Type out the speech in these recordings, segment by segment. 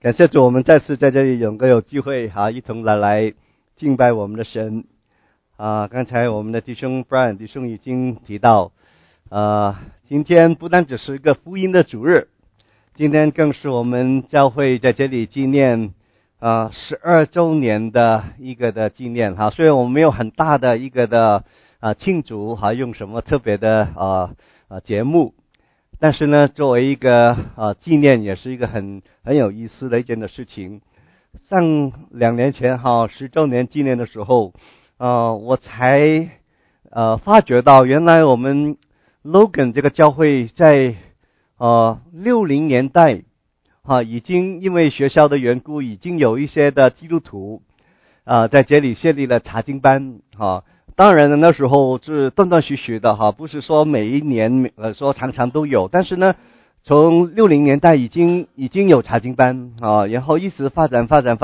感谢主，我们再次在这里有机会一同来敬拜我们的神刚才我们的弟兄 Brian 弟兄已经提到今天不单只是一个福音的主日，今天更是我们教会在这里纪念12周年的一个的纪念虽然我们没有很大的一个的庆祝用什么特别的节目，但是呢，作为一个纪念，也是一个很有意思的一件的事情。上2年前10周年纪念的时候，我才发觉到，原来我们 Logan 这个教会在60年代已经因为学校的缘故，已经有一些的基督徒在这里设立了查经班当然呢，那时候是断断续续的不是说每一年说常常都有，但是呢，从60年代已经有查经班然后一直发展到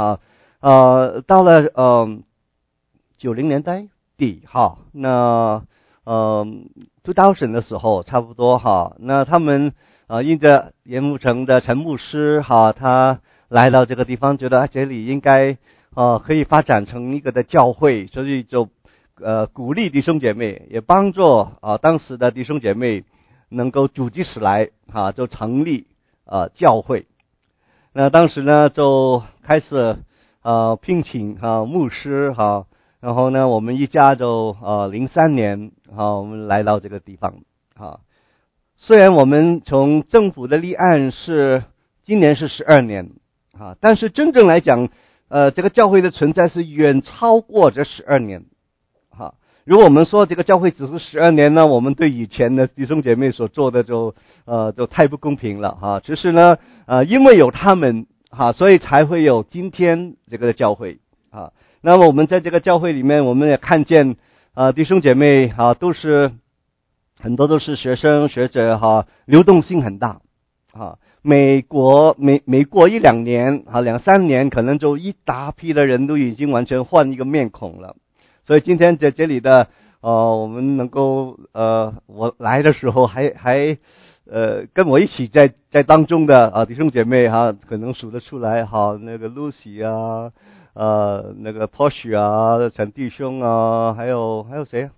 了90年代底那2000的时候差不多那他们因着盐牧城的陈牧师他来到这个地方，觉得这里应该可以发展成一个的教会，所以就鼓励弟兄姐妹，也帮助当时的弟兄姐妹能够组织起来就成立教会。那当时呢就开始聘请牧师然后呢我们一家就03年我们来到这个地方虽然我们从政府的立案是今年是12年但是真正来讲这个教会的存在是远超过这12年如果我们说这个教会只是12年呢，我们对以前的弟兄姐妹所做的就太不公平了只是呢因为有他们所以才会有今天这个教会那么我们在这个教会里面，我们也看见弟兄姐妹都是很多都是学生学者流动性很大每过1-2年2-3年，可能就一大批的人都已经完全换一个面孔了。所以今天在这里的我们能够我来的时候还跟我一起在当中的弟兄姐妹可能数得出来那个 Lucy 那个 Porsche 陈弟兄还有谁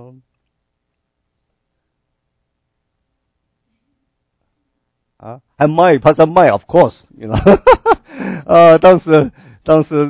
还有 Pastor Mike of course you know 当时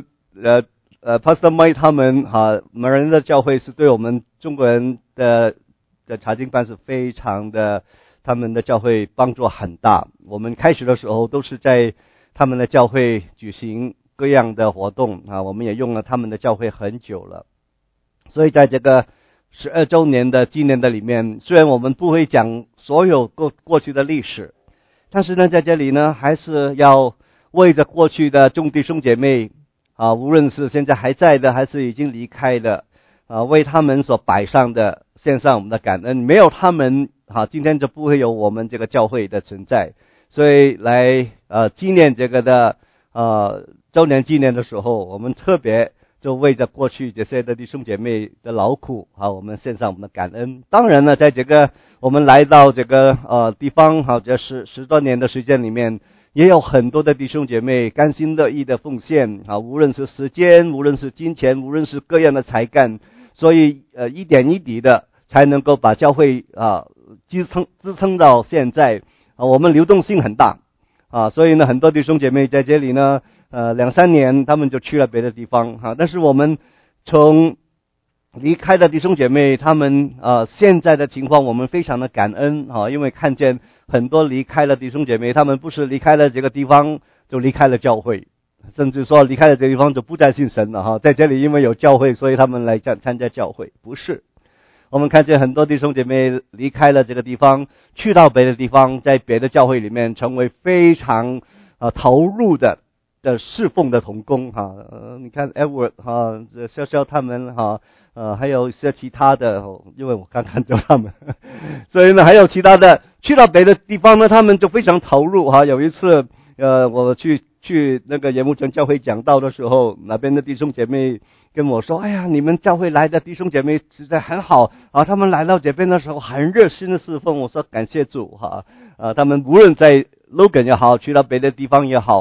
Pastor Mike 他们某人的教会是对我们中国人的查经班是非常的，他们的教会帮助很大。我们开始的时候都是在他们的教会举行各样的活动我们也用了他们的教会很久了。所以在这个12周年的纪念的里面，虽然我们不会讲所有过去的历史，但是呢在这里呢还是要为着过去的众弟兄姐妹无论是现在还在的还是已经离开的为他们所摆上的献上我们的感恩。没有他们今天就不会有我们这个教会的存在。所以来纪念这个的周年纪念的时候，我们特别就为着过去这些的弟兄姐妹的劳苦我们献上我们的感恩。当然呢在这个我们来到这个地方这10多年的时间里面，也有很多的弟兄姐妹甘心乐意的奉献无论是时间，无论是金钱，无论是各样的才干，所以一点一滴的才能够把教会支撑到现在我们流动性很大所以呢很多弟兄姐妹在这里呢2-3年他们就去了别的地方但是我们从离开的弟兄姐妹他们现在的情况我们非常的感恩因为看见很多离开了弟兄姐妹，他们不是离开了这个地方就离开了教会，甚至说离开了这个地方就不再信神了在这里因为有教会，所以他们来参加教会，不是。我们看见很多弟兄姐妹离开了这个地方，去到别的地方，在别的教会里面成为非常投入的侍奉的同工你看 Edward 潇潇他们还有一些其他的因为我刚看到他们所以呢还有其他的去到别的地方呢，他们就非常投入有一次我去那个盐牧城教会讲道的时候，那边的弟兄姐妹跟我说，哎呀你们教会来的弟兄姐妹实在很好他们来到这边的时候很热心的侍奉。我说感谢主他们无论在 Logan 也好，去到别的地方也好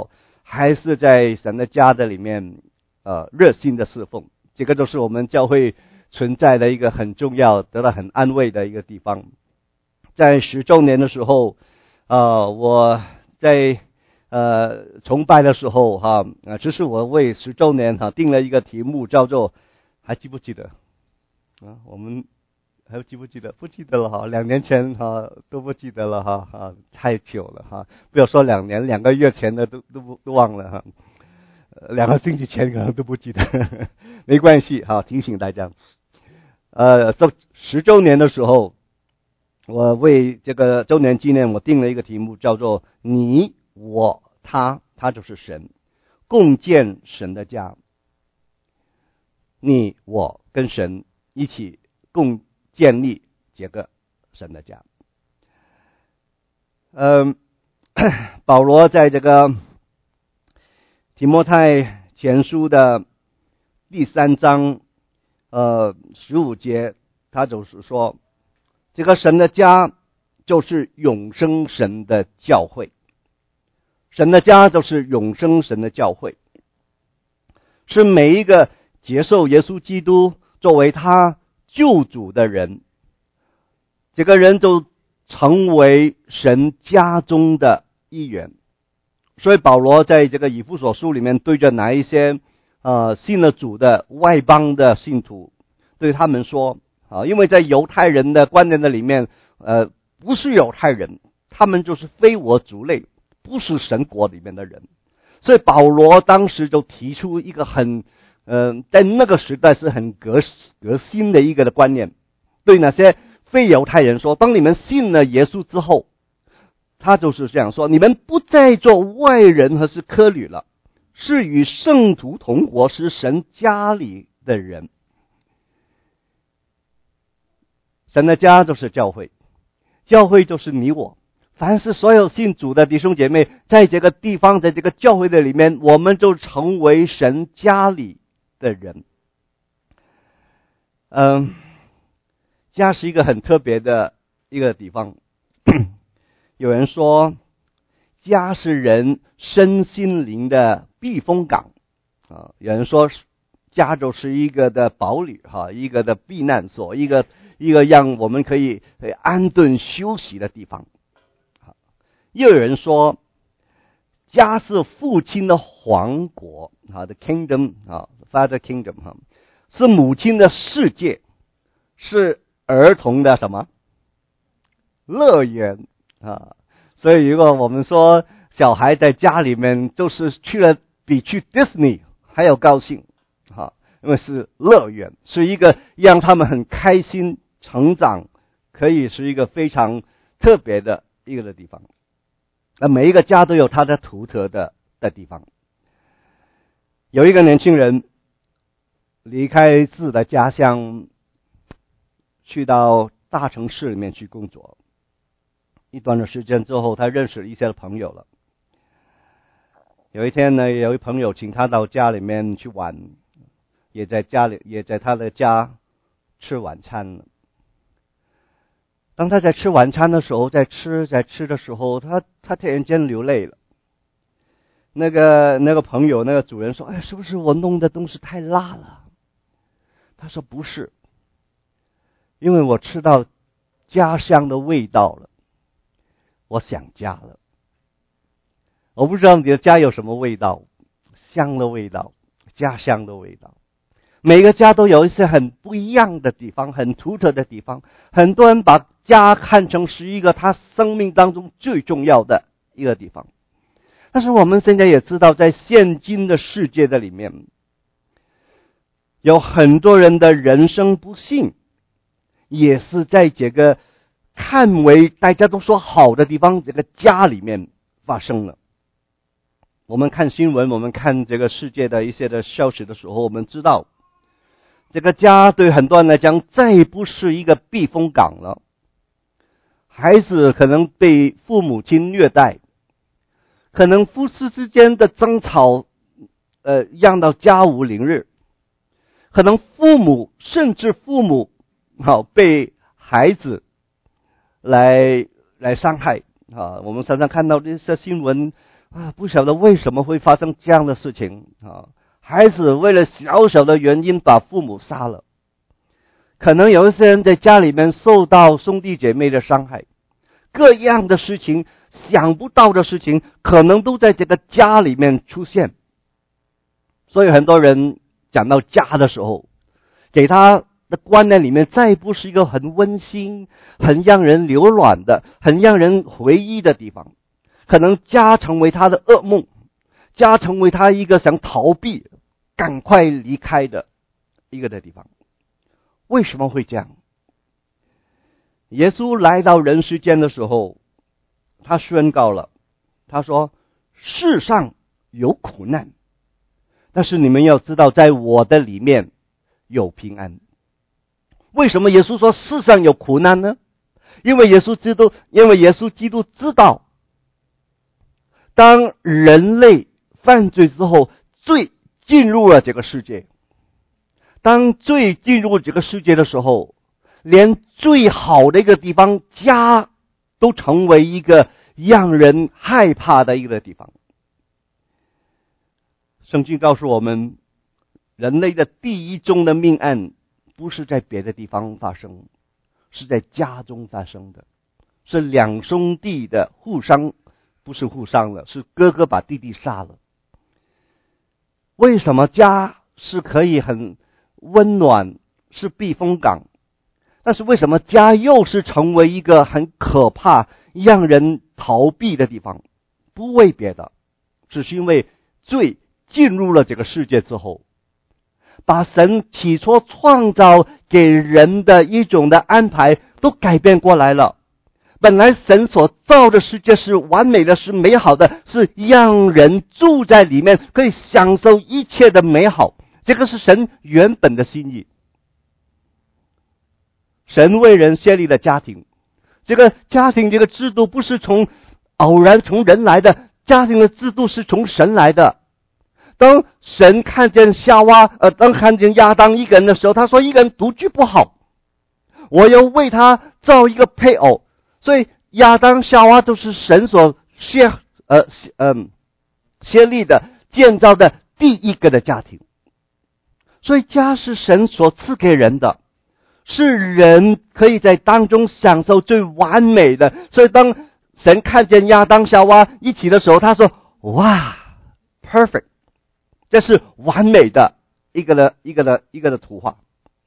还是在神的家的里面热心的侍奉。这个就是我们教会存在的一个很重要得到很安慰的一个地方。在10周年的时候我在崇拜的时候这是我为10周年定了一个题目，叫做还记不记得我们还记不记得？不记得了2年前都不记得了太久了不要说2年，2个月前的都忘了2个星期前可能都不记得没关系提醒大家10周年的时候，我为这个周年纪念我定了一个题目，叫做你我他就是神，共建神的家。你我跟神一起共建立这个神的家。保罗在这个提摩太前书的第3章15节，他就是说，这个神的家就是永生神的教会，神的家就是永生神的教会，是每一个接受耶稣基督作为他救主的人，这个人就成为神家中的一员。所以保罗在这个以弗所书里面对着哪一些信了主的外邦的信徒，对他们说因为在犹太人的观念的里面不是犹太人，他们就是非我族类，不是神国里面的人。所以保罗当时就提出一个很在那个时代是很革新的一个的观念，对那些非犹太人说，当你们信了耶稣之后，他就是这样说，你们不再做外人和是客旅了，是与圣徒同活，是神家里的人。神的家就是教会，教会就是你我，凡是所有信主的弟兄姐妹，在这个地方，在这个教会的里面，我们就成为神家里的人。家是一个很特别的一个地方。有人说家是人身心灵的避风港有人说家就是一个的堡垒一个的避难所，一个让我们可以安顿休息的地方。又有人说家是父亲的皇国the kingdom Father Kingdom 是母亲的世界，是儿童的什么乐园所以如果我们说小孩在家里面就是去了比去 Disney 还要高兴因为是乐园，是一个让他们很开心成长，可以是一个非常特别的一个的地方。每一个家都有它的独特的地方。有一个年轻人离开自己的家乡，去到大城市里面去工作。一段的时间之后，他认识了一些朋友了。有一天呢，有一朋友请他到家里面去玩，也在他的家吃晚餐了。当他在吃晚餐的时候，在吃的时候，他突然间流泪了。那个朋友那个主人说：“哎，是不是我弄的东西太辣了？”他说：“不是，因为我吃到家乡的味道了，我想家了。”我不知道你的家有什么味道，香的味道，家乡的味道。每个家都有一些很不一样的地方，很独特的地方。很多人把家看成是一个他生命当中最重要的一个地方。但是我们现在也知道，在现今的世界的里面，有很多人的人生不幸也是在这个看为大家都说好的地方，这个家里面发生了。我们看新闻，我们看这个世界的一些的消息的时候，我们知道这个家对很多人来讲再不是一个避风港了。孩子可能被父母亲虐待，可能夫妻之间的争吵让到家无宁日，可能甚至父母被孩子来伤害我们常常看到这些新闻不晓得为什么会发生这样的事情啊！孩子为了小小的原因把父母杀了，可能有一些人在家里面受到兄弟姐妹的伤害，各样的事情，想不到的事情，可能都在这个家里面出现。所以很多人讲到家的时候，给他的观念里面再不是一个很温馨、很让人流暖的、很让人回忆的地方，可能家成为他的噩梦，家成为他一个想逃避、赶快离开的一个的地方。为什么会这样？耶稣来到人世间的时候，他宣告了，他说：世上有苦难，但是你们要知道，在我的里面有平安。为什么耶稣说世上有苦难呢？因为耶稣基督知道，当人类犯罪之后，罪进入了这个世界，当罪进入这个世界的时候，连最好的一个地方，家都成为一个让人害怕的一个地方。圣经告诉我们，人类的第一宗的命案不是在别的地方发生，是在家中发生的，是两兄弟的互伤，不是互伤了，是哥哥把弟弟杀了。为什么家是可以很温暖，是避风港，但是为什么家又是成为一个很可怕、让人逃避的地方？不为别的，只是因为罪进入了这个世界之后，把神起初创造给人的一种的安排都改变过来了。本来神所造的世界是完美的，是美好的，是让人住在里面可以享受一切的美好，这个是神原本的心意。神为人设立了家庭，这个家庭这个制度不是偶然从人来的，家庭的制度是从神来的。当神看见当看见亚当一个人的时候，他说一个人独居不好，我要为他造一个配偶。所以亚当夏娃都是神所设立的建造的第一个的家庭。所以家是神所赐给人的，是人可以在当中享受最完美的。所以当神看见亚当夏娃一起的时候，他说哇 perfect， 这是完美的一个的图画。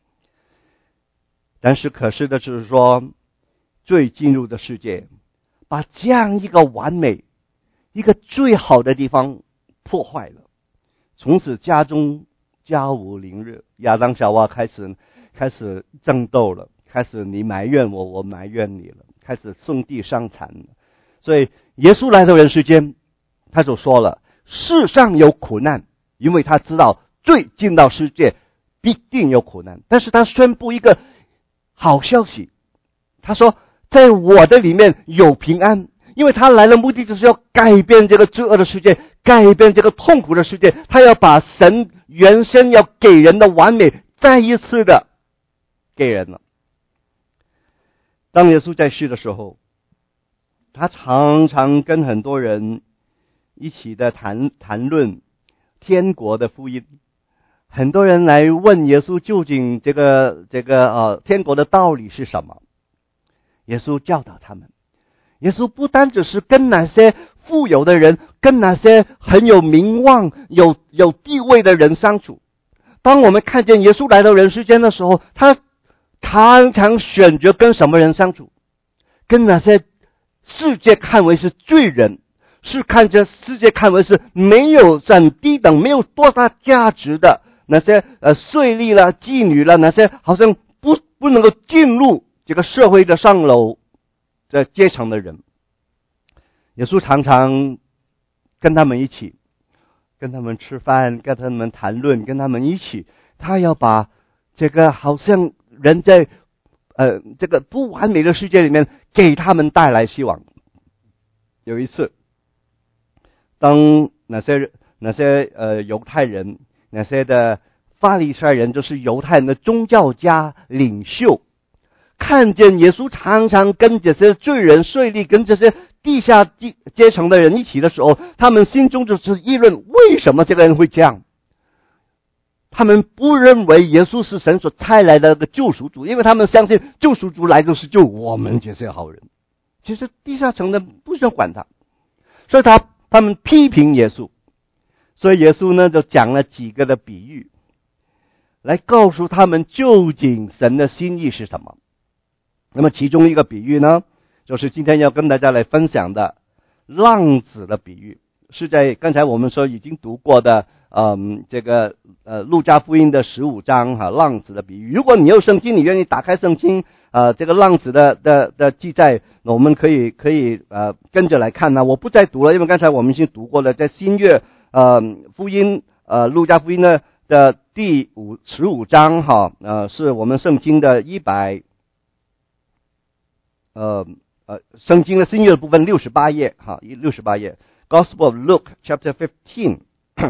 但是可是的就是说，罪进入的世界，把这样一个完美、一个最好的地方破坏了。从此家中家无宁日，亚当夏娃开始争斗了，开始你埋怨我，我埋怨你了，开始兄弟相残了。所以耶稣来到人世间，他就说了，世上有苦难，因为他知道罪进到世界必定有苦难。但是他宣布一个好消息，他说在我的里面有平安，因为他来的目的就是要改变这个罪恶的世界，改变这个痛苦的世界，他要把神原先要给人的完美再一次的给人了。当耶稣在世的时候，他常常跟很多人一起的谈论天国的福音。很多人来问耶稣究竟这个天国的道理是什么。耶稣教导他们，耶稣不单只是跟那些富有的人，跟那些很有名望、有地位的人相处。当我们看见耶稣来到人世间的时候，他常常选择跟什么人相处？跟那些世界看为是罪人，是看着世界看为是没有很低等、没有多大价值的那些税吏了、妓女了，那些好像不能够进入这个社会的上楼的阶层的人。耶稣常常跟他们一起，跟他们吃饭，跟他们谈论，跟他们一起，他要把这个好像人在这个不完美的世界里面给他们带来希望。有一次，当那些犹太人，那些的法利赛人，就是犹太人的宗教家领袖，看见耶稣常常跟这些罪人税吏跟这些地下阶层的人一起的时候，他们心中就是议论为什么这个人会这样。他们不认为耶稣是神所差来的那个救赎主，因为他们相信救赎主来就是救我们这些好人。其实地下层的不想管他，所以他们批评耶稣。所以耶稣呢就讲了几个的比喻，来告诉他们究竟神的心意是什么。那么其中一个比喻呢，就是今天要跟大家来分享的浪子的比喻，是在刚才我们说已经读过的这个路加福音的15章浪子的比喻。如果你有圣经，你愿意打开圣经这个浪子的记载，那我们可以跟着来看呢。我不再读了，因为刚才我们已经读过了，在新约福音路加福音的第15章是我们圣经的圣经的新约的部分68页68页 Gospel of Luke chapter 15。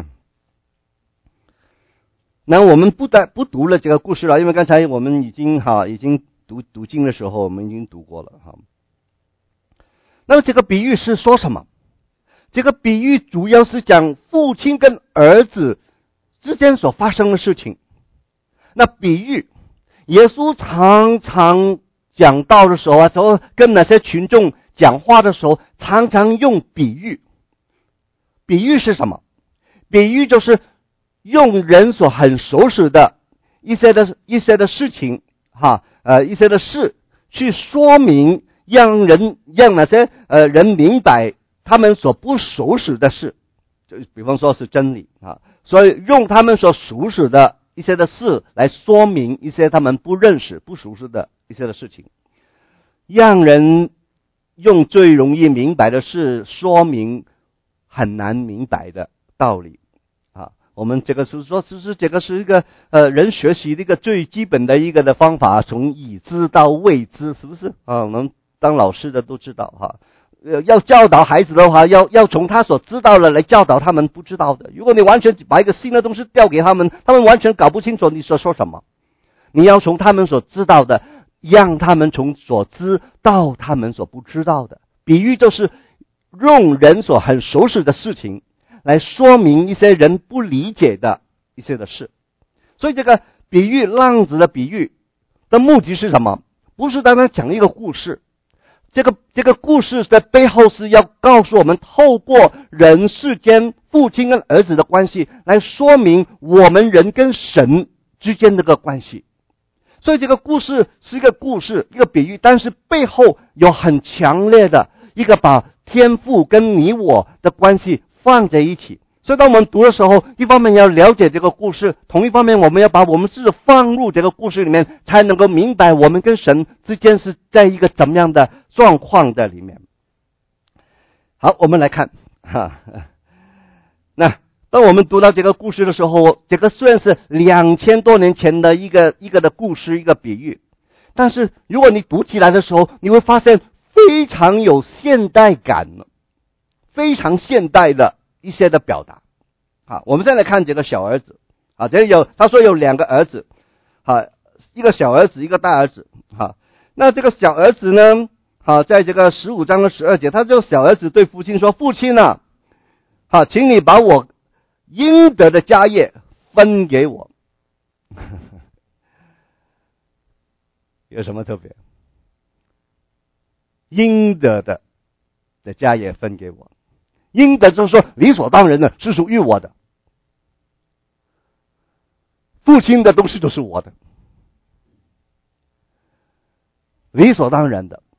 那我们不读了这个故事了，因为刚才我们已经读经的时候我们已经读过了那么这个比喻是说什么？这个比喻主要是讲父亲跟儿子之间所发生的事情。那比喻耶稣常常讲道的时候跟那些群众讲话的时候常常用比喻。比喻是什么？比喻就是用人所很熟识的一些的事情一些的事去说明，让那些人明白他们所不熟识的事，就比方说是真理所以用他们所熟识的一些的事来说明一些他们不认识不熟悉的一些的事情，让人用最容易明白的事说明很难明白的道理我们这个是说，这个是一个人学习的一个最基本的一个的方法，从已知到未知，是不是我们当老师的都知道要教导孩子的话，要从他所知道的来教导他们不知道的。如果你完全把一个新的东西调给他们完全搞不清楚你所说什么。你要从他们所知道的，让他们从所知到他们所不知道的。比喻就是用人所很熟识的事情来说明一些人不理解的一些的事。所以这个比喻，浪子的比喻的目的是什么？不是单单讲一个故事，这个故事的背后是要告诉我们，透过人世间父亲跟儿子的关系来说明我们人跟神之间的个关系。所以这个故事是一个故事，一个比喻，但是背后有很强烈的一个把天父跟你我的关系放在一起。所以当我们读的时候，一方面要了解这个故事，同一方面我们要把我们自己放入这个故事里面，才能够明白我们跟神之间是在一个怎么样的状况的里面。好，我们来看那当我们读到这个故事的时候，这个虽然是2000多年前的一个的故事，一个比喻，但是如果你读起来的时候，你会发现非常有现代感，非常现代的一些的表达。我们再来看这个小儿子他说有2个儿子一个小儿子一个大儿子那这个小儿子呢在这个15章的12节，他这个小儿子对父亲说，父亲请你把我应得的家业分给我。有什么特别？应得的家业分给我，应得就是说理所当然的，是属于我的。父亲的东西都是我的，理所当然的。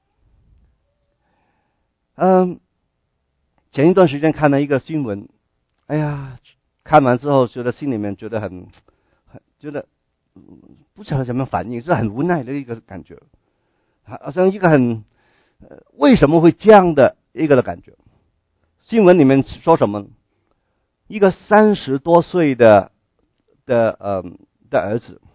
前一段时间看了一个新闻，看完之后觉得心里面觉得觉得不知道怎么反应，是很无奈的一个感觉，好像一个为什么会这样的一个的感觉。新闻里面说什么？一个30多岁的儿子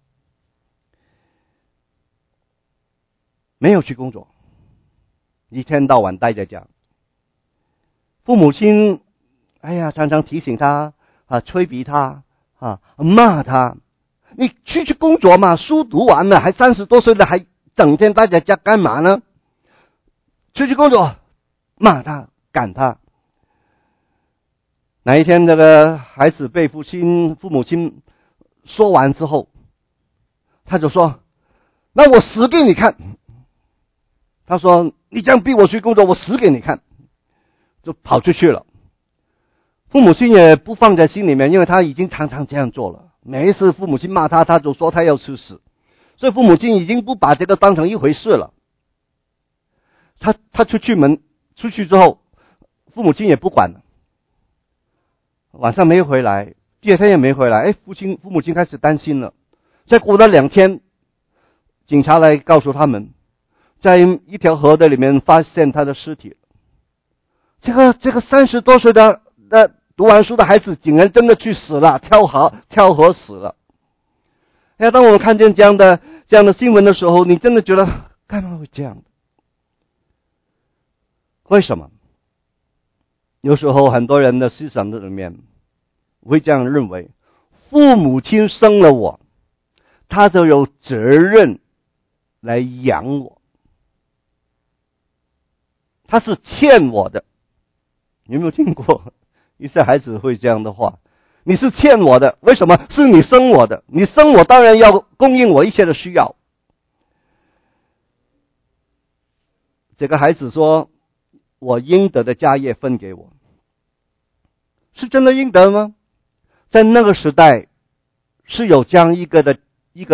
没有去工作，一天到晚待在家，父母亲常常提醒他催逼他骂他，你去工作嘛，书读完了还30多岁了，还整天待在家干嘛呢？去工作， 骂他，赶他。哪一天这个孩子被父母亲说完之后，他就说：“那我死给你看。”他说：“你这样逼我去工作，我死给你看。”就跑出去了。父母亲也不放在心里面，因为他已经常常这样做了。每一次父母亲骂他，他就说他要去死，所以父母亲已经不把这个当成一回事了。他出去之后，父母亲也不管了。晚上没回来，第二天也没回来，父母亲开始担心了。再过了2天，警察来告诉他们，在一条河的里面发现他的尸体。这个30多岁的读完书的孩子，竟然真的去死了，跳河死了。当我们看见这样的新闻的时候，你真的觉得干嘛会这样？为什么？有时候很多人的思想里面会这样认为，父母亲生了我，他就有责任来养我，他是欠我的。你有没有听过一些孩子会这样的话？你是欠我的，为什么？是你生我的，你生我当然要供应我一切的需要。这个孩子说，我应得的家业分给我，是真的应得吗？在那个时代是有这样一个的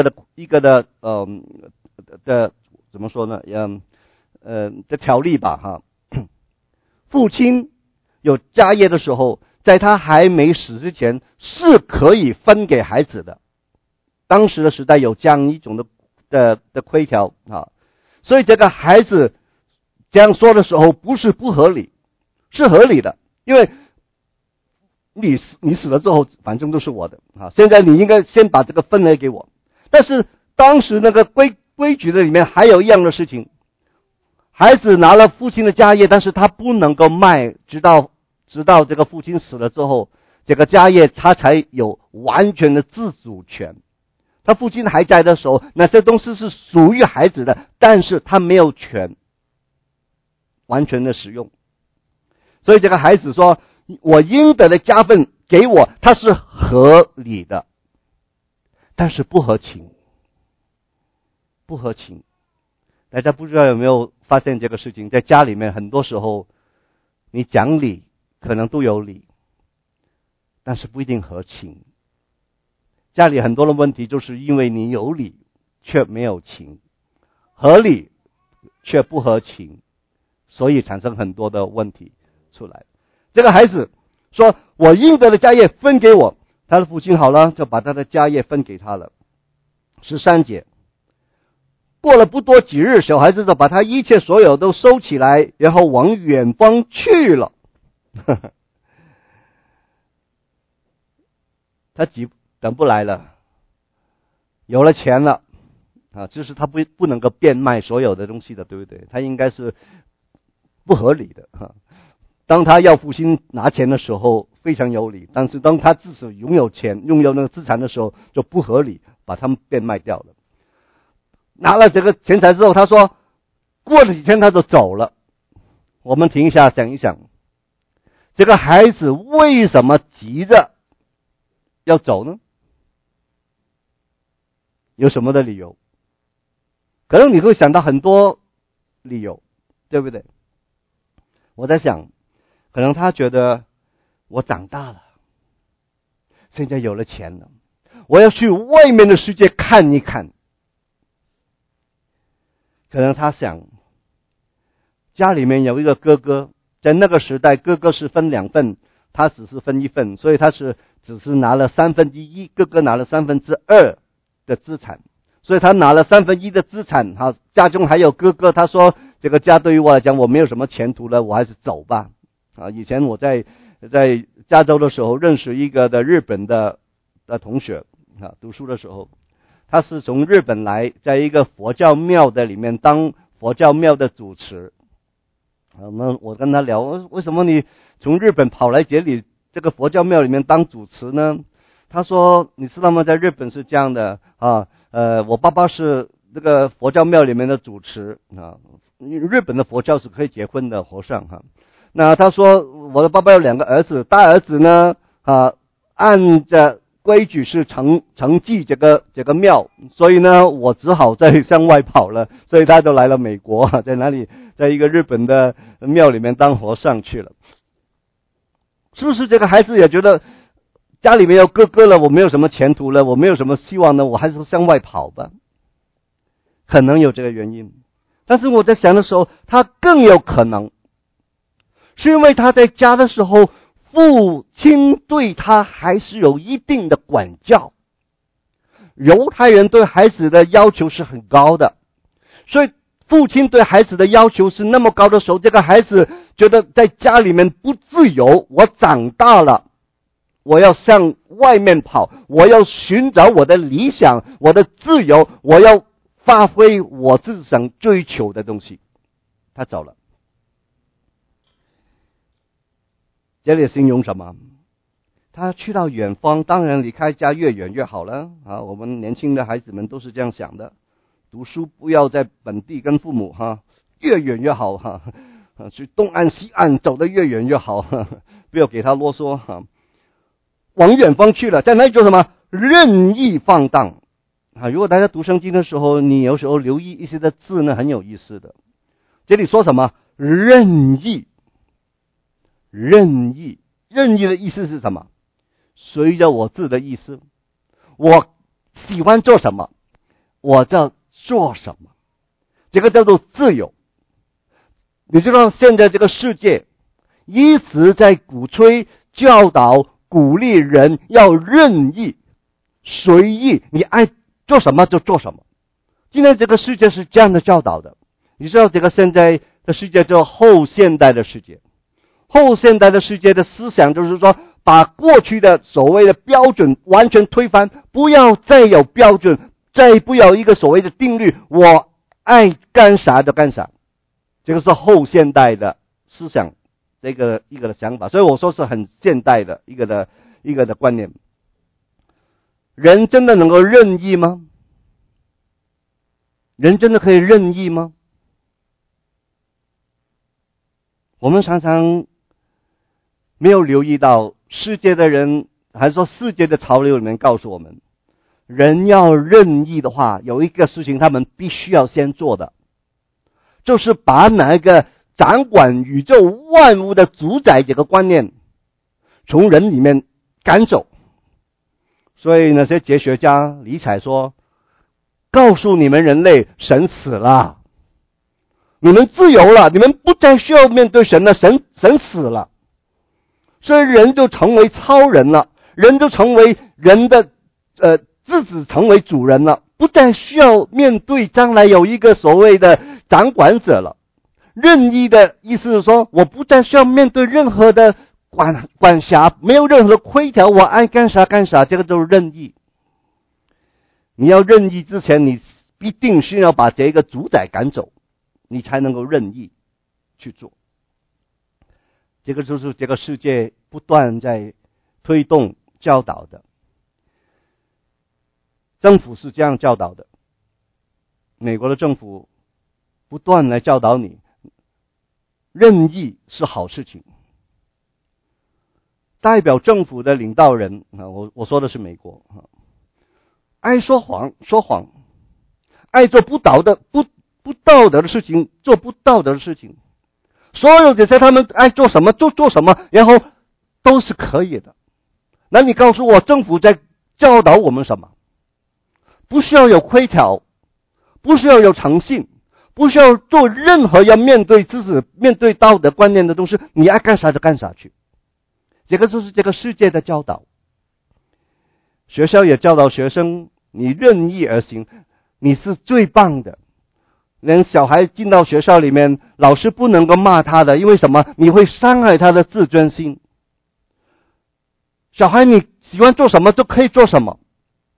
怎么说呢？的条例吧哈。父亲有家业的时候，在他还没死之前是可以分给孩子的。当时的时代有这样一种的规条啊，所以这个孩子这样说的时候不是不合理，是合理的，因为你死了之后反正都是我的啊，现在你应该先把这个分来给我。但是当时那个规矩的里面还有一样的事情，孩子拿了父亲的家业，但是他不能够卖，直到这个父亲死了之后，这个家业他才有完全的自主权。他父亲还在的时候，那些东西是属于孩子的，但是他没有权完全的使用。所以这个孩子说，我应得的家分给我，他是合理的，但是不合情。大家不知道有没有发现这个事情，在家里面很多时候你讲理可能都有理，但是不一定合情。家里很多的问题就是因为你有理却没有情，合理却不合情，所以产生很多的问题出来。这个孩子说，我应得的家业分给我，他的父亲好了，就把他的家业分给他了。13节，过了不多几日，小孩子就把他一切所有都收起来，然后往远方去了。他等不来了，有了钱了啊，就是他不能够变卖所有的东西的，对不对？他应该是不合理的哈。当他要父亲拿钱的时候非常有理，但是当他自己拥有那个资产的时候就不合理，把他们变卖掉了。拿了这个钱财之后，他说过了几天他就走了。我们停一下想一想，这个孩子为什么急着要走呢？有什么的理由？可能你会想到很多理由，对不对？我在想，可能他觉得我长大了，现在有了钱了，我要去外面的世界看一看。可能他想，家里面有一个哥哥，在那个时代哥哥是分2份，他只是分1份，所以他只是拿了1/3，哥哥拿了2/3的资产，所以他拿了1/3的资产。好，家中还有哥哥，他说这个家对于我来讲我没有什么前途了，我还是走吧。啊，以前我在加州的时候认识一个的日本的同学啊，读书的时候，他是从日本来，在一个佛教庙的里面当佛教庙的主持。那我跟他聊，为什么你从日本跑来这个佛教庙里面当主持呢？他说，你知道吗？在日本是这样的啊，我爸爸是这个佛教庙里面的主持啊，日本的佛教是可以结婚的和尚哈。那他说我的爸爸有2个儿子，大儿子呢按着规矩是承继这个庙，所以呢我只好再向外跑了，所以他就来了美国，在哪里，在一个日本的庙里面当和尚去了。是不是这个孩子也觉得家里面有哥哥了，我没有什么前途了，我没有什么希望呢，我还是向外跑吧？可能有这个原因，但是我在想的时候，他更有可能是因为他在家的时候，父亲对他还是有一定的管教。犹太人对孩子的要求是很高的，所以父亲对孩子的要求是那么高的时候，这个孩子觉得在家里面不自由，我长大了，我要向外面跑，我要寻找我的理想，我的自由，我要发挥我自己想追求的东西。他走了。这里形容什么？他去到远方，当然离开家越远越好了啊！我们年轻的孩子们都是这样想的，读书不要在本地跟父母越远越好去东岸西岸走得越远越好不要给他啰嗦往远方去了，在那里做什么？任意放荡如果大家读圣经的时候，你有时候留意一些的字呢，很有意思的。这里说什么？任意。任意的意思是什么？随着我自己的意思，我喜欢做什么，我就做什么，这个叫做自由。你知道现在这个世界一直在鼓吹、教导、鼓励人要任意、随意，你爱做什么就做什么。今天这个世界是这样的教导的。你知道这个现在的世界叫后现代的世界。后现代的世界的思想就是说，把过去的所谓的标准完全推翻，不要再有标准，再不要一个所谓的定律，我爱干啥就干啥。这个是后现代的思想，一个的想法，所以我说是很现代的一个的观念。人真的能够任意吗？人真的可以任意吗？我们常常没有留意到世界的人，还是说世界的潮流里面告诉我们，人要任意的话，有一个事情他们必须要先做的，就是把哪一个掌管宇宙万物的主宰这个观念从人里面赶走。所以那些哲学家尼采说，告诉你们人类，神死了，你们自由了，你们不再需要面对神了，神死了。所以人就成为超人了，人就成为人的自己成为主人了，不再需要面对将来有一个所谓的掌管者了。任意的意思是说，我不再需要面对任何的管辖，没有任何的规条，我爱干啥干啥，这个就是任意。你要任意之前，你必定是要把这个主宰赶走，你才能够任意去做。这个就是这个世界不断在推动教导的，政府是这样教导的。美国的政府不断来教导你，任意是好事情。代表政府的领导人我说的是美国爱说谎，爱做不道德的事情，做不道德的事情。所有这些他们爱做什么就做什么，然后都是可以的。那你告诉我，政府在教导我们什么？不需要有规条，不需要有诚信，不需要做任何要面对知识、面对道德观念的东西，你爱干啥就干啥去。这个就是这个世界的教导。学校也教导学生，你任意而行，你是最棒的。连小孩进到学校里面，老师不能够骂他的，因为什么？你会伤害他的自尊心。小孩你喜欢做什么就可以做什么。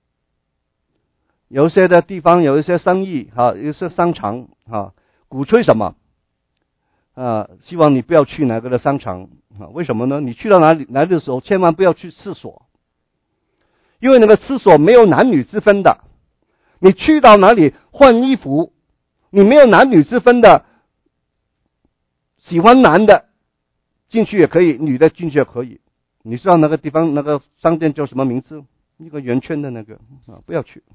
有些的地方有一些生意有一些商场鼓吹什么希望你不要去哪个的商场为什么呢？你去到哪里的时候，千万不要去厕所，因为那个厕所没有男女之分的。 你去到哪里换衣服，你没有男女之分的，喜欢男的进去也可以，女的进去也可以。你知道那个地方那个商店叫什么名字？一个圆圈的那个不要去。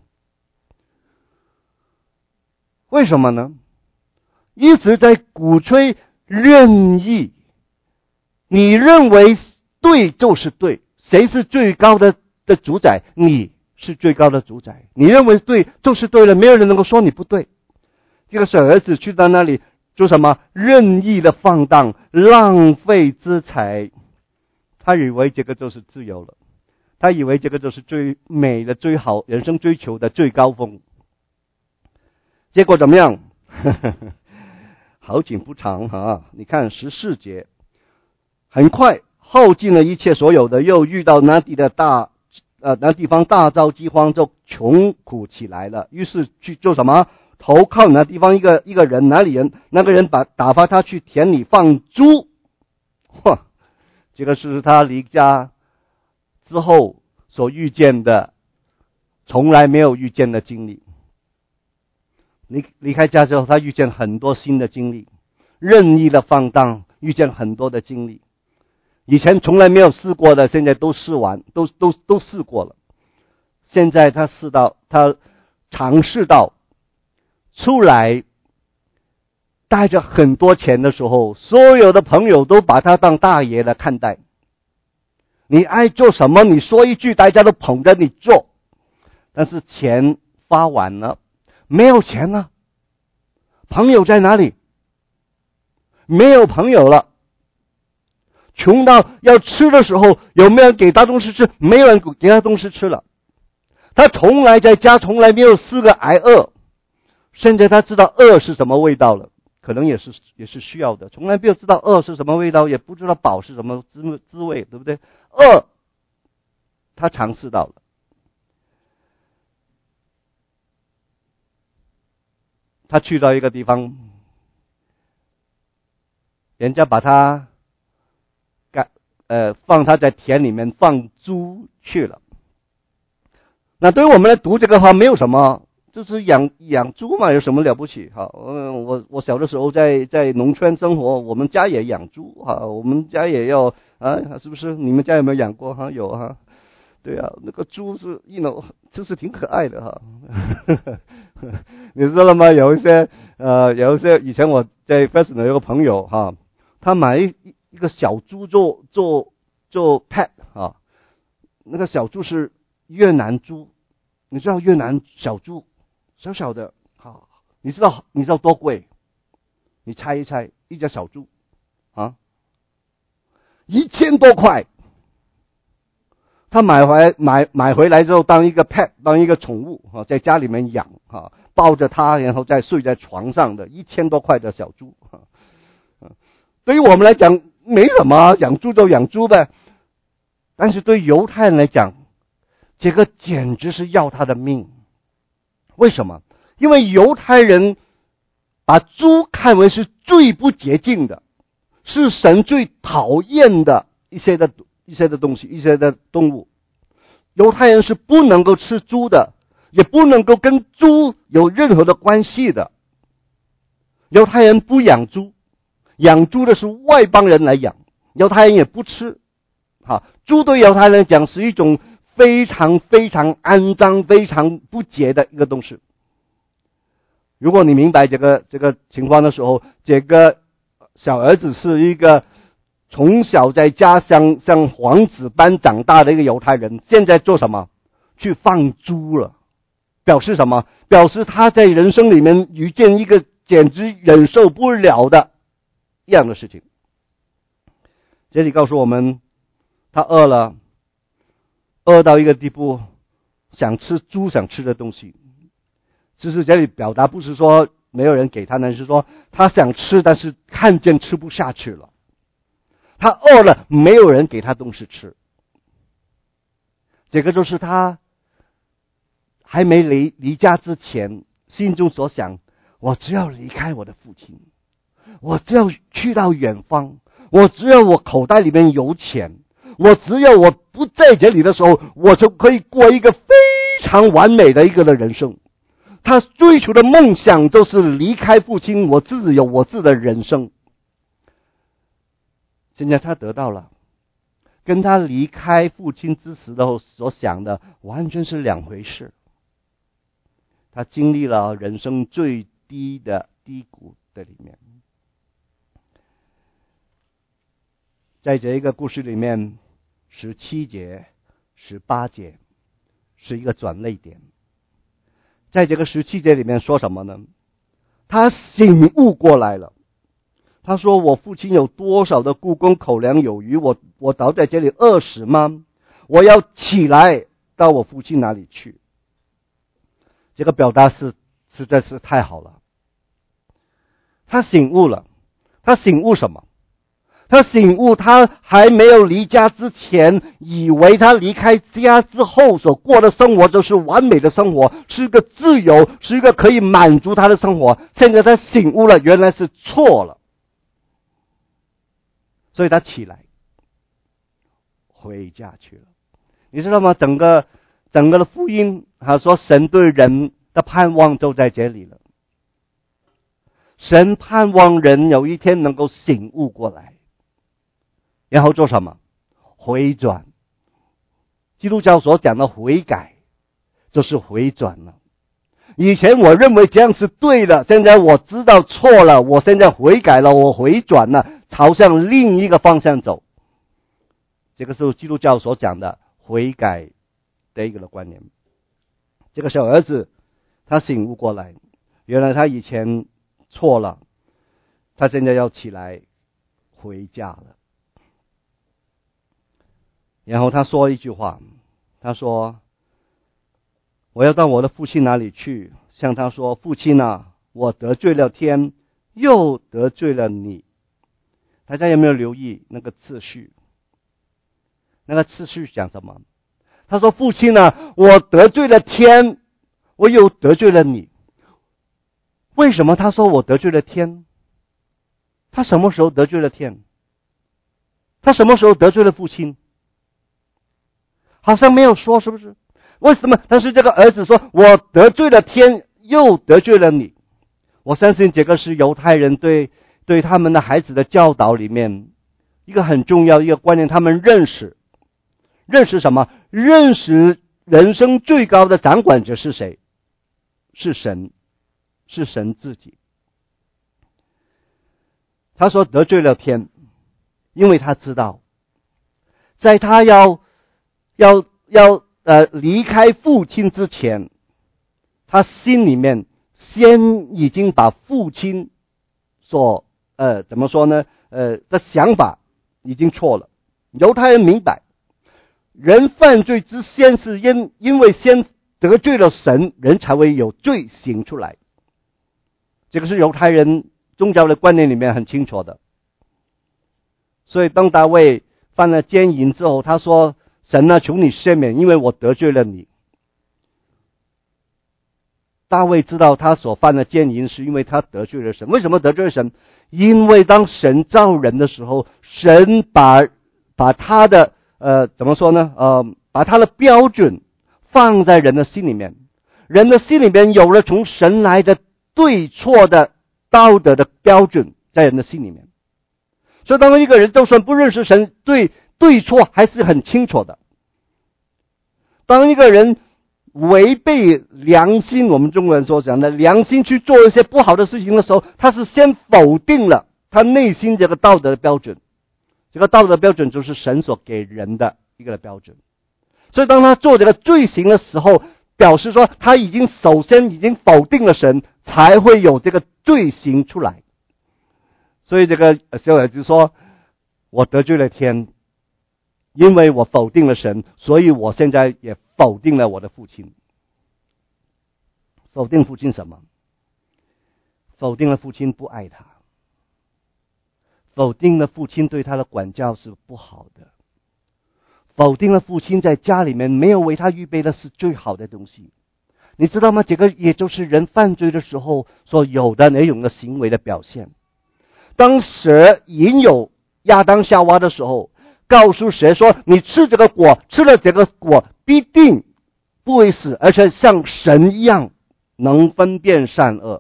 为什么呢？一直在鼓吹任意，你认为对就是对，谁是最高的主宰？你是最高的主宰，你认为对就是对了，没有人能够说你不对。这个小儿子去到那里做什么？任意的放荡，浪费资财，他以为这个就是自由了，他以为这个就是最美的、最好人生追求的最高峰。结果怎么样？好景不长啊！你看14节，很快耗尽了一切所有的，又遇到那地方大遭饥荒，就穷苦起来了。于是去做什么？投靠那地方一个人，哪里人？那个人打发他去田里放猪。这个是他离家之后所遇见的，从来没有遇见的经历。离开家之后，他遇见很多新的经历，任意的放荡，遇见很多的经历，以前从来没有试过的，现在都试完，都试过了。现在他尝试到出来，带着很多钱的时候，所有的朋友都把他当大爷来看待。你爱做什么，你说一句，大家都捧着你做。但是钱花完了，没有钱了，朋友在哪里？没有朋友了。穷到要吃的时候，有没有人给他东西吃？没有人给他东西吃了。他从来在家从来没有试过挨饿，现在他知道饿是什么味道了，可能也是需要的。从来没有知道饿是什么味道，也不知道饱是什么滋味，对不对？饿，他尝试到了。他去到一个地方，人家把他放他在田里面放猪去了。那对于我们来读这个话没有什么，就是养猪嘛，有什么了不起？哈，我小的时候在农村生活，我们家也养猪哈，我们家也要是不是？你们家有没有养过哈？有哈。对啊，那个猪是就是挺可爱的哈。你知道吗？有一些以前我在 Fresno 有个朋友哈，他买一个小猪做 pet 啊，那个小猪是越南猪，你知道越南小猪小小的，好，你知道多贵？你猜一猜，一只小猪啊，1000多块。他买回来之后当一个 pet， 当一个宠物啊，在家里面养啊，抱着它，然后再睡在床上的1000多块的小猪啊。对于我们来讲没什么，养猪就养猪呗。但是对犹太人来讲，这个简直是要他的命。为什么？因为犹太人把猪看为是最不洁净的，是神最讨厌的一些的东西，一些的动物。犹太人是不能够吃猪的，也不能够跟猪有任何的关系的。犹太人不养猪，养猪的是外邦人来养，犹太人也不吃。猪对犹太人来讲是一种非常非常肮脏、非常不洁的一个东西。如果你明白这个情况的时候，这个小儿子是一个从小在家像皇子般长大的一个犹太人，现在做什么？去放猪了。表示什么？表示他在人生里面遇见一个简直忍受不了的一样的事情。这里告诉我们，他饿了，饿到一个地步，想吃猪想吃的东西。其实这里表达不是说没有人给他呢，是说他想吃，但是看见吃不下去了。他饿了，没有人给他东西吃。这个就是他还没离家之前心中所想，我只要离开我的父亲，我只要去到远方，我只要我口袋里面有钱，我只要我不在这里的时候，我就可以过一个非常完美的一个的人生。 他追求的梦想就是离开父亲，我自己有我自己的人生。现在他得到了，跟他离开父亲之时的所想的完全是两回事。他经历了人生最低的低谷的里面。在这一个故事里面，17节、18节是一个转捩点。在这个17节里面说什么呢？他醒悟过来了。他说：“我父亲有多少的雇工口粮有余，我倒在这里饿死吗？我要起来到我父亲那里去。”这个表达实在是太好了。他醒悟了。他醒悟什么？他醒悟他还没有离家之前，以为他离开家之后所过的生活就是完美的生活，是一个自由，是一个可以满足他的生活。现在他醒悟了，原来是错了。所以他起来回家去了。你知道吗？整个的福音，他说神对人的盼望就在这里了。神盼望人有一天能够醒悟过来，然后做什么？回转。基督教所讲的悔改就是回转了。以前我认为这样是对的，现在我知道错了，我现在悔改了，我回转了，朝向另一个方向走。这个是基督教所讲的悔改的一个的观念。这个小儿子他醒悟过来，原来他以前错了，他现在要起来回家了。然后他说一句话，他说：“我要到我的父亲那里去，向他说，父亲啊，我得罪了天，又得罪了你。”大家有没有留意那个次序？那个次序讲什么？他说：“父亲啊，我得罪了天，我又得罪了你。”为什么他说我得罪了天？他什么时候得罪了天？他什么时候得罪了父亲？好像没有说，是不是？为什么？但是这个儿子说：“我得罪了天，又得罪了你。”我相信这个是犹太人对他们的孩子的教导里面一个很重要一个观念。他们认识什么？认识人生最高的掌管者是谁？是神，是神自己。他说得罪了天，因为他知道，在他要离开父亲之前，他心里面先已经把父亲所怎么说呢的想法已经错了。犹太人明白，人犯罪之先是因为先得罪了神，人才会有罪行出来。这个是犹太人宗教的观念里面很清楚的。所以当大卫犯了奸淫之后，他说：“神啊，求你赦免，因为我得罪了你。”大卫知道他所犯的奸淫是因为他得罪了神。为什么得罪了神？因为当神造人的时候，神把他的怎么说呢把他的标准放在人的心里面，人的心里面有了从神来的对错的道德的标准在人的心里面。所以当一个人就算不认识神，对错还是很清楚的。当一个人违背良心，我们中国人所讲的良心去做一些不好的事情的时候，他是先否定了他内心这个道德的标准。这个道德标准就是神所给人的一个标准。所以当他做这个罪行的时候，表示说他首先已经否定了神，才会有这个罪行出来。所以这个小儿子说：“我得罪了天，因为我否定了神，所以我现在也否定了我的父亲。”否定父亲什么？否定了父亲不爱他，否定了父亲对他的管教是不好的，否定了父亲在家里面没有为他预备的是最好的东西。你知道吗？这个也就是人犯罪的时候所有的那种的行为的表现。当蛇引诱亚当夏娃的时候，告诉蛇说：“你吃这个果，吃了这个果必定不会死，而且像神一样能分辨善恶。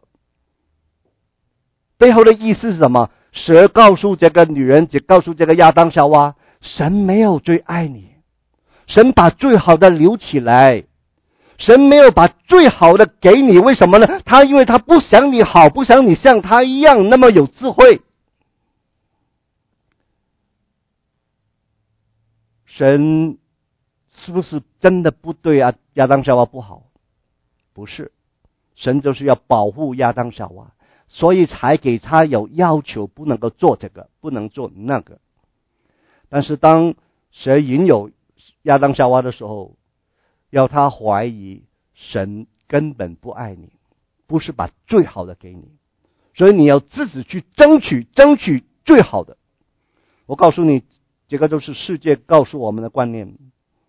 背后的意思是什么？蛇告诉这个女人，只告诉这个亚当夏娃，神没有最爱你，神把最好的留起来，神没有把最好的给你。为什么呢？因为他不想你好，不想你像他一样那么有智慧。神是不是真的不对啊？亚当夏娃不好？不是，神就是要保护亚当夏娃，所以才给他有要求，不能够做这个，不能做那个。但是当蛇引诱亚当夏娃的时候，要他怀疑神根本不爱你，不是把最好的给你，所以你要自己去争取最好的。我告诉你，这个都是世界告诉我们的观念，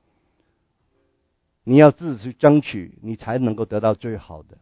你要自己去争取，你才能够得到最好的。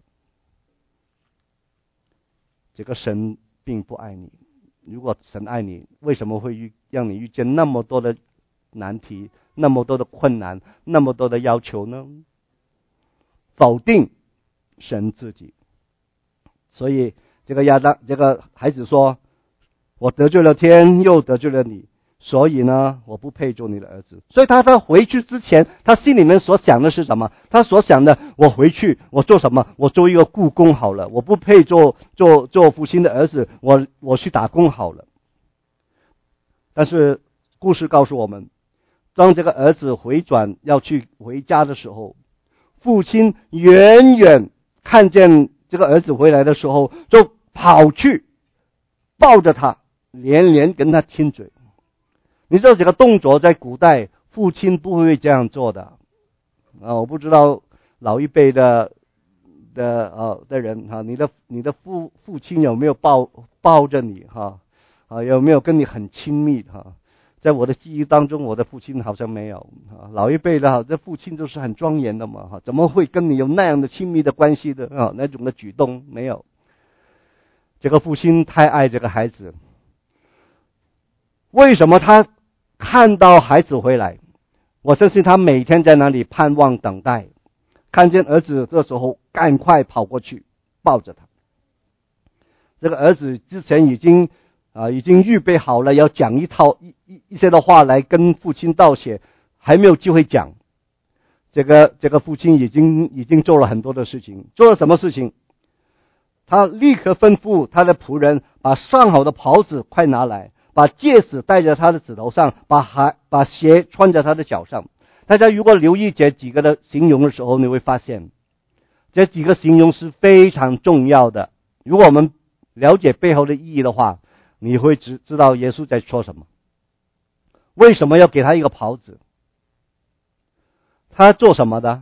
这个神并不爱你，如果神爱你，为什么会让你遇见那么多的难题，那么多的困难，那么多的要求呢？否定神自己。所以这个孩子说，我得罪了天，又得罪了你，所以呢，我不配做你的儿子。所以他回去之前，他心里面所想的是什么？他所想的，我回去我做什么？我做一个雇工好了，我不配做父亲的儿子，我去打工好了。但是故事告诉我们，当这个儿子回转要去回家的时候，父亲远远看见这个儿子回来的时候，就跑去抱着他，连连跟他亲嘴。你知道这个动作在古代父亲不会这样做的我不知道老一辈的人你的父亲有没有抱着你有没有跟你很亲密在我的记忆当中，我的父亲好像没有老一辈的这父亲就是很庄严的嘛怎么会跟你有那样的亲密的关系的那种的举动没有。这个父亲太爱这个孩子，为什么他看到孩子回来？我相信他每天在那里盼望等待，看见儿子的时候赶快跑过去抱着他。这个儿子之前已经预备好了要讲一些的话来跟父亲道谢，还没有机会讲。这个父亲已经做了很多的事情。做了什么事情？他立刻吩咐他的仆人把上好的袍子快拿来，把戒指戴在他的指头上，把鞋穿在他的脚上。大家如果留意这几个的形容的时候，你会发现这几个形容是非常重要的。如果我们了解背后的意义的话，你会知道耶稣在说什么。为什么要给他一个袍子？他做什么的？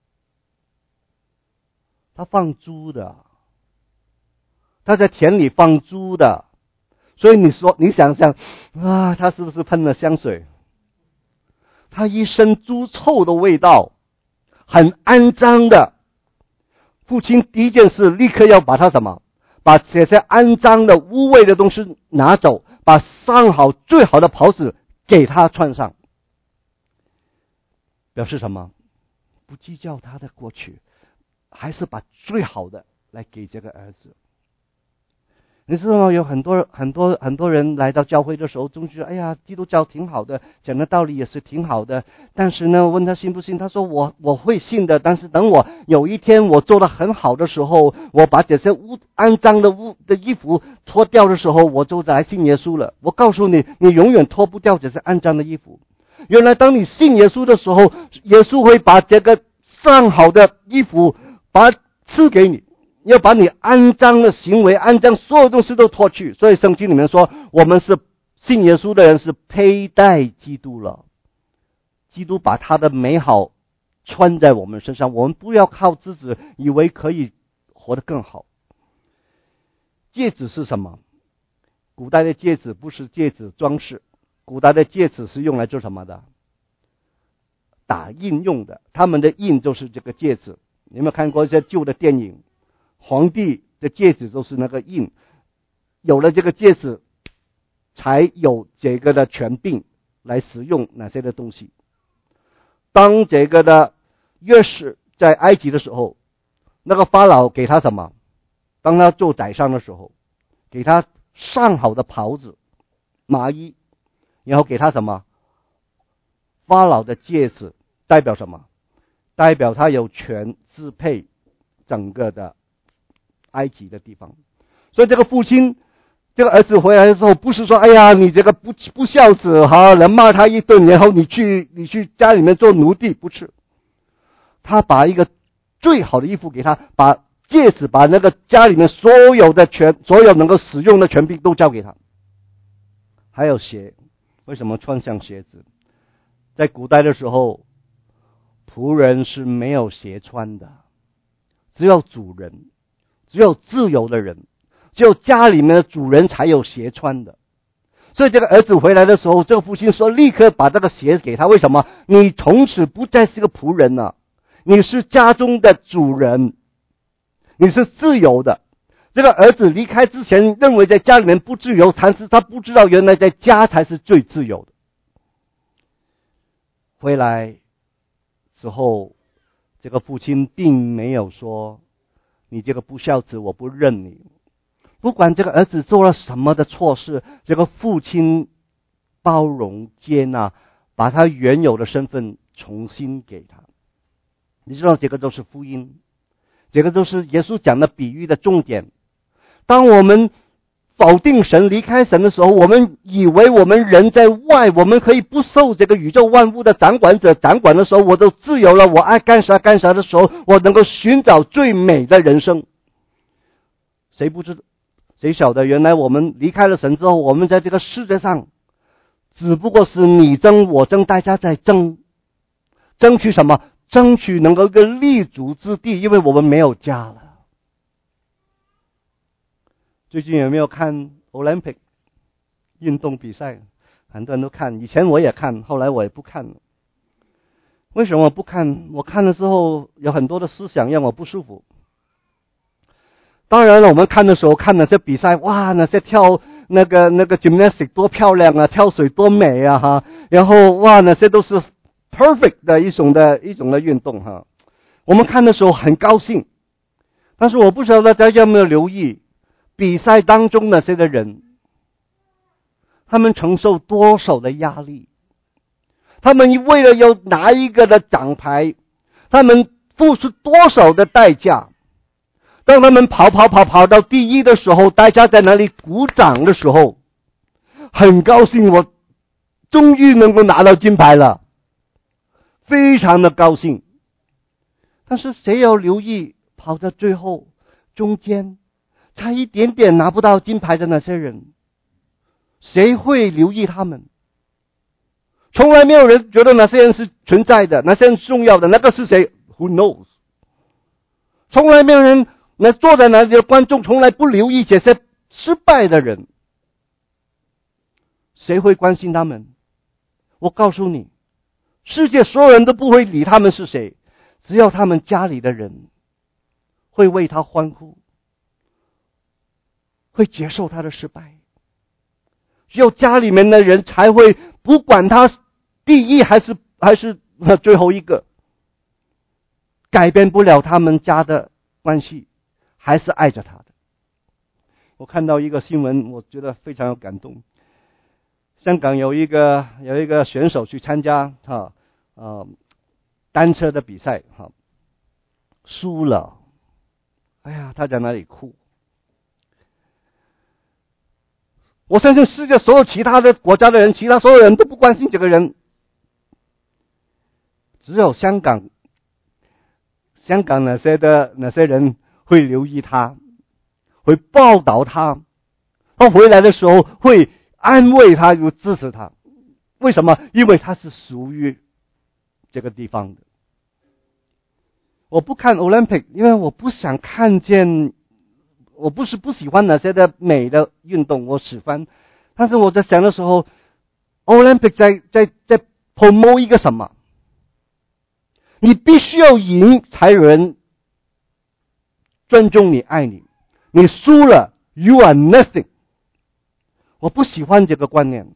他放猪的，他在田里放猪的。所以你想想他是不是喷了香水？他一身猪臭的味道，很肮脏的。父亲第一件事立刻要把他什么？把这些肮脏的污秽的东西拿走，把上好最好的袍子给他穿上。表示什么？不计较他的过去，还是把最好的来给这个儿子。你知道吗？有很多人来到教会的时候，总觉得哎呀，基督教挺好的，讲的道理也是挺好的。但是呢，问他信不信，他说我会信的，但是等我有一天我做得很好的时候，我把这些肮脏的衣服脱掉的时候，我就来信耶稣了。我告诉你，你永远脱不掉这些肮脏的衣服。原来当你信耶稣的时候，耶稣会把这个上好的衣服把它赐给你，要把你肮脏的行为、肮脏所有东西都脱去。所以圣经里面说，我们是信耶稣的人是佩戴基督了。基督把他的美好穿在我们身上，我们不要靠自己以为可以活得更好。戒指是什么？古代的戒指不是戒指装饰，古代的戒指是用来做什么的？打印用的，他们的印就是这个戒指。你有没有看过一些旧的电影？皇帝的戒指都是那个印，有了这个戒指，才有这个的权柄来使用哪些的东西。当这个的约瑟在埃及的时候， 那个法老给他什么？当他做宰相的时候，给他上好的袍子、麻衣，然后给他什么？法老的戒指，代表什么？代表他有权支配整个的埃及的地方。所以这个父亲，这个儿子回来的时候，不是说哎呀你这个不孝子，好人骂他一顿，然后你去家里面做奴隶，不是。他把一个最好的衣服给他，把戒指，把那个家里面所有能够使用的权柄都交给他，还有鞋。为什么穿上鞋子？在古代的时候，仆人是没有鞋穿的，只有主人，只有自由的人，只有家里面的主人才有鞋穿的。所以这个儿子回来的时候，这个父亲说立刻把这个鞋给他。为什么？你从此不再是个仆人了，你是家中的主人，你是自由的。这个儿子离开之前认为在家里面不自由，但是他不知道原来在家才是最自由的。回来之后，这个父亲并没有说你这个不孝子我不认你。不管这个儿子做了什么的错事，这个父亲包容接纳，把他原有的身份重新给他。你知道这个都是福音，这个都是耶稣讲的比喻的重点。当我们否定神离开神的时候，我们以为我们人在外，我们可以不受这个宇宙万物的掌管者掌管的时候，我都自由了，我爱干啥干啥的时候，我能够寻找最美的人生。谁不知道？谁晓得原来我们离开了神之后，我们在这个世界上只不过是你争我争，大家在争取什么？争取能够一个立足之地，因为我们没有家了。最近有没有看 Olympic 运动比赛？很多人都看，以前我也看，后来我也不看了。为什么我不看？我看了之后有很多的思想让我不舒服。当然了，我们看的时候看那些比赛，哇，那些跳那个 gymnastic 多漂亮啊，跳水多美啊哈，然后哇，那些都是 perfect 的一种的运动哈。我们看的时候很高兴，但是我不知道大家有没有留意，比赛当中那些的人，他们承受多少的压力，他们为了要拿一个的奖牌，他们付出多少的代价。当他们跑到第一的时候，大家在那里鼓掌的时候，很高兴，我终于能够拿到金牌了，非常的高兴。但是谁要留意跑到最后中间差一点点拿不到金牌的那些人，谁会留意他们？从来没有人觉得那些人是存在的，那些人是重要的。那个是谁？ Who knows？ 从来没有人，那坐在那里的观众从来不留意这些失败的人，谁会关心他们？我告诉你，世界所有人都不会理他们是谁，只有他们家里的人会为他欢呼，会接受他的失败。只有家里面的人才会，不管他第一还是最后一个，改变不了他们家的关系，还是爱着他的。我看到一个新闻，我觉得非常有感动。香港有一个选手去参加单车的比赛输了，哎呀，他在那里哭。我相信世界所有其他的国家的人，其他所有人都不关心这个人，只有香港那些人会留意他，会报道他，他回来的时候会安慰他，又支持他。为什么？因为他是属于这个地方的。我不看 Olympic， 因为我不想看见，我不是不喜欢那些的美的运动，我喜欢。但是我在想的时候 ，Olympic 在 promote 一个什么？你必须要赢才有人尊重你、爱你。你输了 ，you are nothing。我不喜欢这个观念。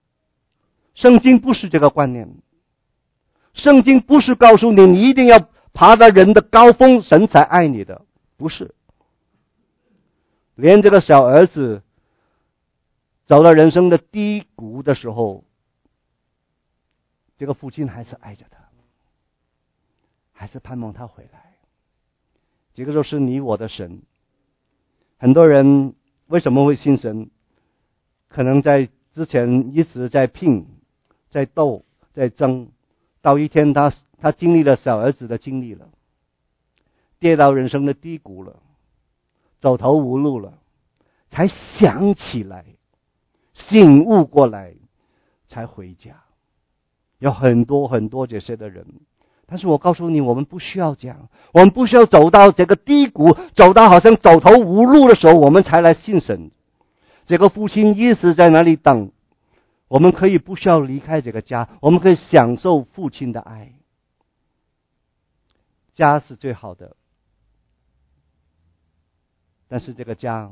圣经不是这个观念。圣经不是告诉你，你一定要爬到人的高峰，神才爱你的，不是。连这个小儿子走到人生的低谷的时候，这个父亲还是爱着他，还是盼望他回来。这个就是你我的神。很多人为什么会信神？可能在之前一直在拼，在斗，在争，到一天他经历了小儿子的经历了，跌到人生的低谷了，走投无路了，才想起来，醒悟过来，才回家。有很多很多这些的人，但是我告诉你，我们不需要这样，我们不需要走到这个低谷，走到好像走投无路的时候，我们才来信神。这个父亲一直在那里等，我们可以不需要离开这个家，我们可以享受父亲的爱。家是最好的，但是这个家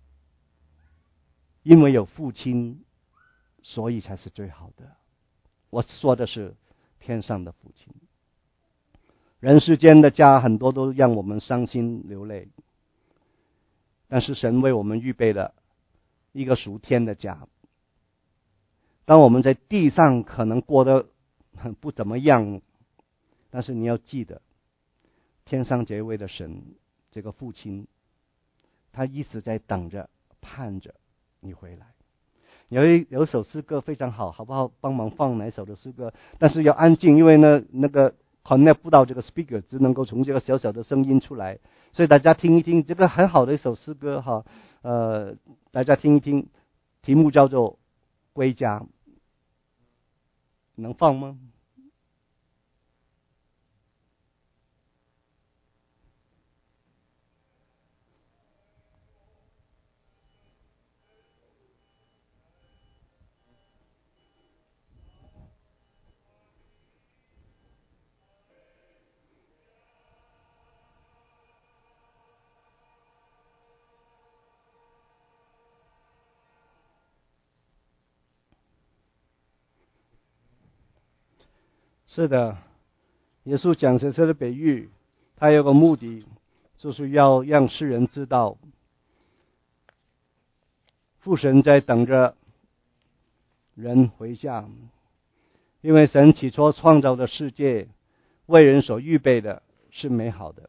因为有父亲，所以才是最好的。我说的是天上的父亲。人世间的家很多都让我们伤心流泪，但是神为我们预备了一个属天的家。当我们在地上可能过得很不怎么样，但是你要记得，天上这位的神，这个父亲，他一直在等着盼着你回来。有一首诗歌非常好，好不好？帮忙放哪首的诗歌？但是要安静，因为那个 connect 不到这个 speaker， 只能够从这个小小的声音出来，所以大家听一听，这个很好的一首诗歌哈。大家听一听，题目叫做《归家》，能放吗？是的，耶稣讲这些的比喻，他有个目的，就是要让世人知道，父神在等着人回家。因为神起初创造的世界，为人所预备的是美好的。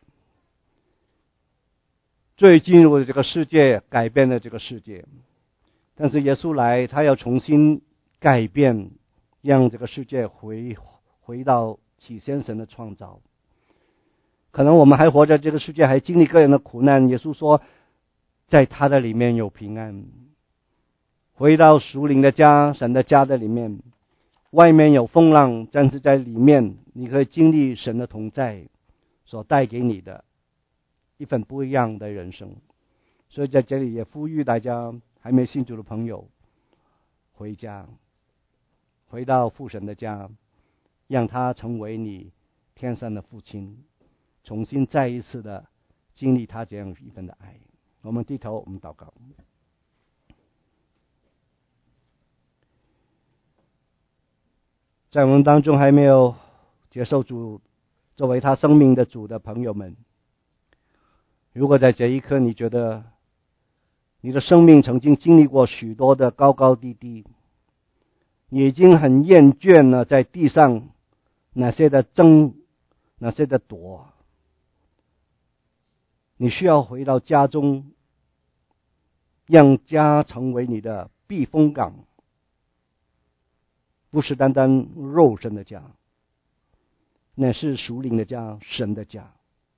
罪进入的这个世界，改变了这个世界。但是耶稣来，他要重新改变，让这个世界回到起先神的创造。可能我们还活在这个世界，还经历各样的苦难。耶稣说，在他的里面有平安。回到属灵的家，神的家的里面，外面有风浪，但是在里面你可以经历神的同在所带给你的一份不一样的人生。所以在这里也呼吁大家还没信主的朋友回家，回到父神的家，让他成为你天上的父亲，重新再一次的经历他这样一份的爱。我们低头，我们祷告。在我们当中还没有接受主作为他生命的主的朋友们，如果在这一刻你觉得你的生命曾经经历过许多的高高低低，你已经很厌倦了在地上那些的争，那些的夺，你需要回到家中，让家成为你的避风港，不是单单肉身的家，那是属灵的家，神的家。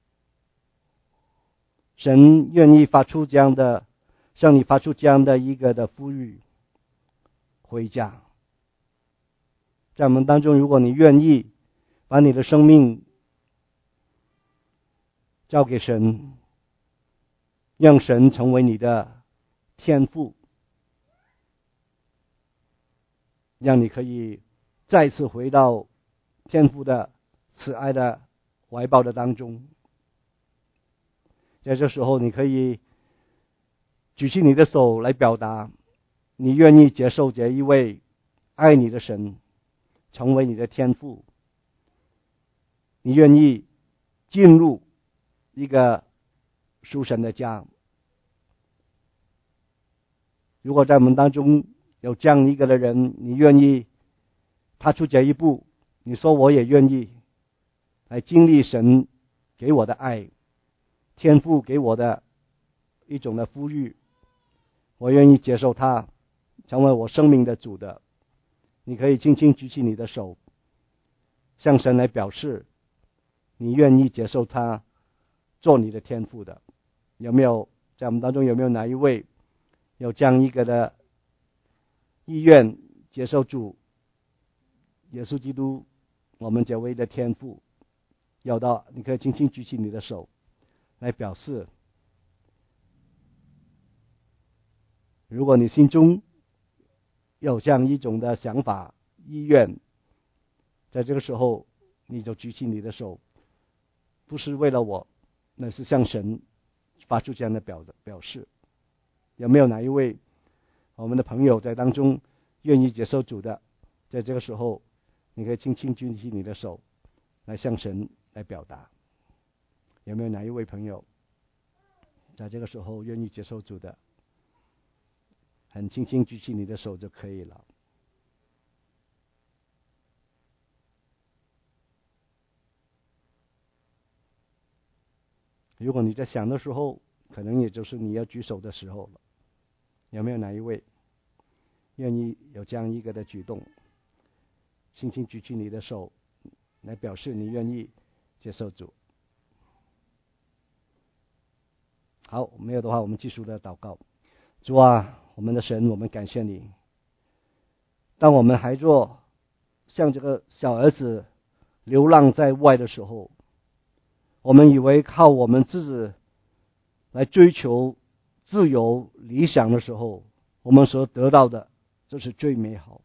神愿意发出这样的，向你发出这样的一个的呼吁，回家。在我们当中，如果你愿意把你的生命交给神，让神成为你的天父，让你可以再次回到天父的慈爱的怀抱的当中。在这时候，你可以举起你的手来表达，你愿意接受这一位爱你的神成为你的天父，你愿意进入一个属神的家。如果在我们当中有这样一个的人，你愿意踏出这一步，你说我也愿意来经历神给我的爱，天父给我的一种的呼吁，我愿意接受他成为我生命的主的，你可以轻轻举起你的手，向神来表示你愿意接受他做你的天父的。有没有在我们当中有没有哪一位有这样一个的意愿接受主耶稣基督我们这位的天父？有的，你可以轻轻举起你的手来表示。如果你心中有这样一种的想法意愿，在这个时候你就举起你的手，不是为了我，那是向神发出这样的表示。有没有哪一位我们的朋友在当中愿意接受主的？在这个时候你可以轻轻举起你的手来向神来表达。有没有哪一位朋友在这个时候愿意接受主的？很轻轻举起你的手就可以了。如果你在想的时候，可能也就是你要举手的时候了。有没有哪一位愿意有这样一个的举动，轻轻举起你的手来表示你愿意接受主？好，没有的话我们继续的祷告。主啊，我们的神，我们感谢你，当我们还做像这个小儿子流浪在外的时候，我们以为靠我们自己来追求自由理想的时候，我们所得到的就是最美好，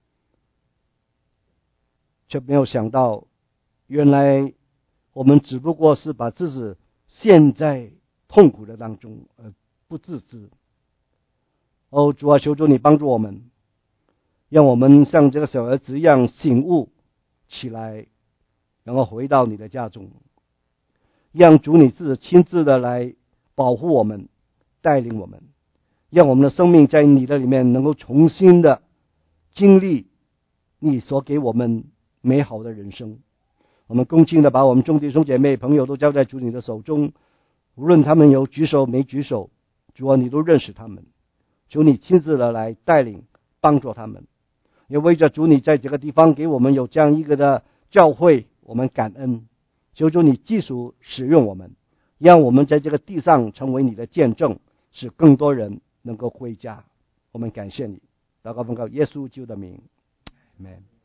却没有想到原来我们只不过是把自己陷在痛苦的当中而不自知。哦，主啊，求主你帮助我们，让我们像这个小儿子一样醒悟起来，然后回到你的家中，让主你自己亲自的来保护我们，带领我们，让我们的生命在你的里面能够重新的经历你所给我们美好的人生。我们恭敬的把我们众弟兄姐妹朋友都交在主你的手中，无论他们有举手没举手，主啊，你都认识他们，求你亲自的来带领帮助他们。也为着主你在这个地方给我们有这样一个的教会，我们感恩，求主你继续使用我们，让我们在这个地上成为你的见证，使更多人能够回家。我们感谢你，祷告奉靠耶稣基督的名， Amen。